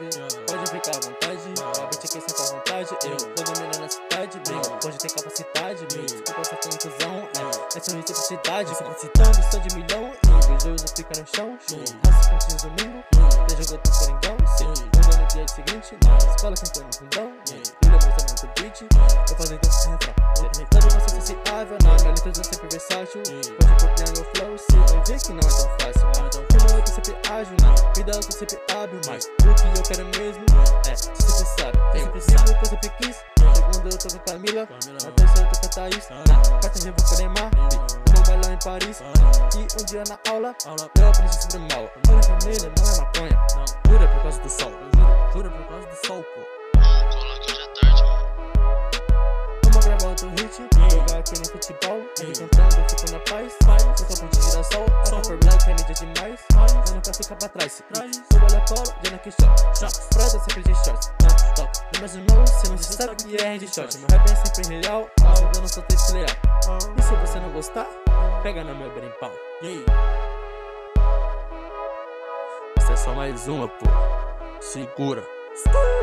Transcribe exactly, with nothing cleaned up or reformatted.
suave. Pode ficar à vontade, a bitch aqui senta à vontade. Eu vou dominar na cidade, meu. Pode ter capacidade, meu. Desculpa essa confusão, é essa reciprocidade. Capacitando, sou de milhão. Invejoso fica no chão. Raça pontinhos domingo. Já jogou teu coringão. Muda no dia seguinte, na escola sentando no fundão. Filha mostrando muito beat. Eu fazendo esse refrão. Todo conceito sociável, na minha letra eu sempre versátil. Pode copiar meu flow, cê vai ver que não é tão fácil. Como eu tô sempre ágil, na vida eu tô sempre hábil. Mas o que eu quero mesmo é, cê sempre sabe. Eu sempre sigo o que eu sempre quis. Segundo eu tô com a Camila, na terceira eu tô com a Thaís. Na quarta eu vou com o Neymar, vou bailar em Paris. E um dia na aula, eu aprendi sobre mal. Olha a família, não é maconha, jura por causa do sol. Jura por causa do sol, pô. Vamos gravar outro hit, jogar aqui no futebol. Ele cantando, eu fico na paz. No campo de girassol, a Copper Black é mídia demais. Eu nunca fica pra trás. Eu olho a polo, já naquele shot. Prada sempre de shorts, não toca. No meu irmão, cê não se sabe que é de short. Meu rap é sempre real, mas eu não sou tempo leal. E se você não gostar, pega no meu berimbau. Essa é só mais uma, pô. Segura.